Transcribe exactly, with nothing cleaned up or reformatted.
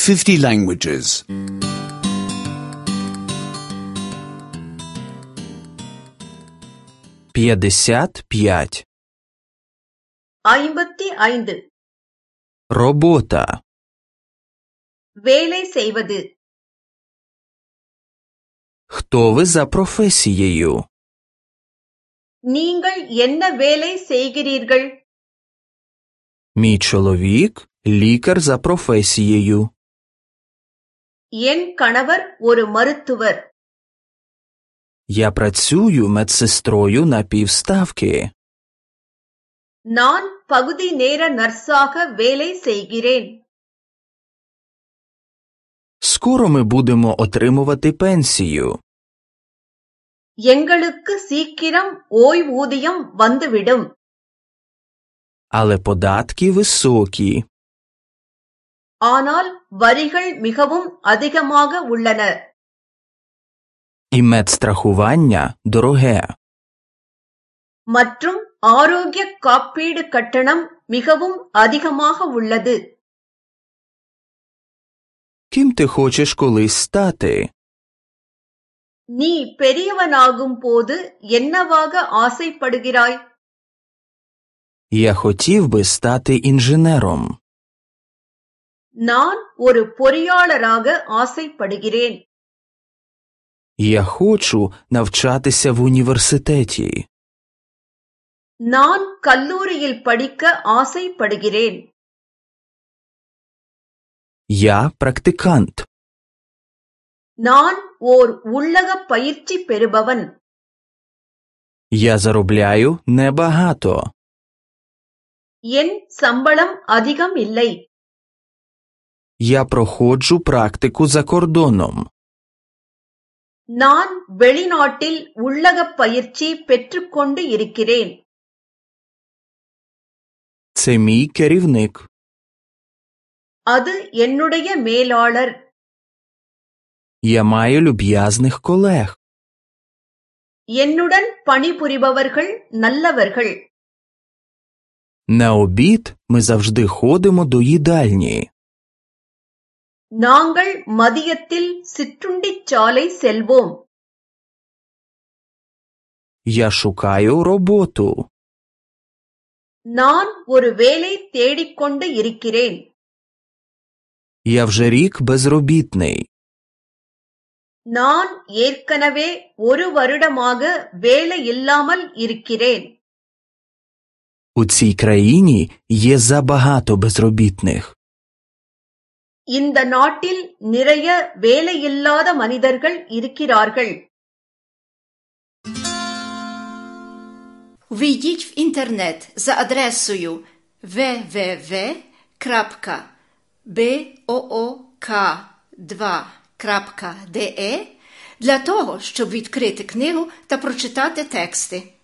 fifty languages. пятьдесят пять. ஐம்பத்தி ஐந்து. Робота. வேலை செய்வது. Хто ви за професією? நீங்கள் என்ன வேலை செய்கிறீர்கள்? Мій чоловік – лікар за професією. என் கணவர் ஒரு மருத்துவர். Я працюю медсестрою на півставки. நான் பகுதி நேர நர்ஸாக வேலை செய்கிறேன். Скоро ми будемо отримувати пенсію. எங்களுக்கு சீக்கிரம் ஓய்வூதியம் வந்துவிடும். Але податки високі. ஆனால் வரிகள் மிகவும் அதிகமாக உள்ளன. І медстрахування дороге. மற்றும் ஆரோக்கிய காப்பீடு கட்டணம் மிகவும் அதிகமாக உள்ளது. Ким ти хочеш колись стати? நீ பெரியவனாகும் போது என்னவாக ஆசைப்படுகிறாய்? Я хотів би стати інженером. நான் ஒரு பொறியாளராக ஆசைப்படுகிறேன். Я хочу навчатися в університеті. நான் கல்லூரியில் படிக்க ஆசைப்படுகிறேன். Я практикант. நான் ஓர் உள்ளக பயிற்சி பெறுபவன். Я заробляю небагато. என் சம்பளம் அதிகம் இல்லை. Я проходжу практику за кордоном. நான் வெளிநாட்டில் உள்ளக பயிற்சி பெற்றுக்கொண்டு இருக்கிறேன். Це мій керівник. அது என்னுடைய மேலாளர். Я маю люб'язних колег. என்னுடன் பணிபுரிபவர்கள் நல்லவர்கள். На обід ми завжди ходимо до їдальні. நாங்கள் மதியத்தில் சிற்றுண்டிச்சாலை செல்வோம். Я шукаю роботу. நான் ஒரு வேலை தேடிக்கொண்டு இருக்கிறேன். Я вже рік безробітний. நான் ஏற்கனவே ஒரு வருடமாக வேலை இல்லாமல் இருக்கிறேன். У цій країні є забагато безробітних. இந்த நாட்டில் நிறைய வேலையில்லாத மனிதர்கள் இருக்கிறார்கள். Ввійдіть в інтернет за адресою double-u double-u double-u крапка book два крапка de для того, щоб відкрити книгу та прочитати тексти.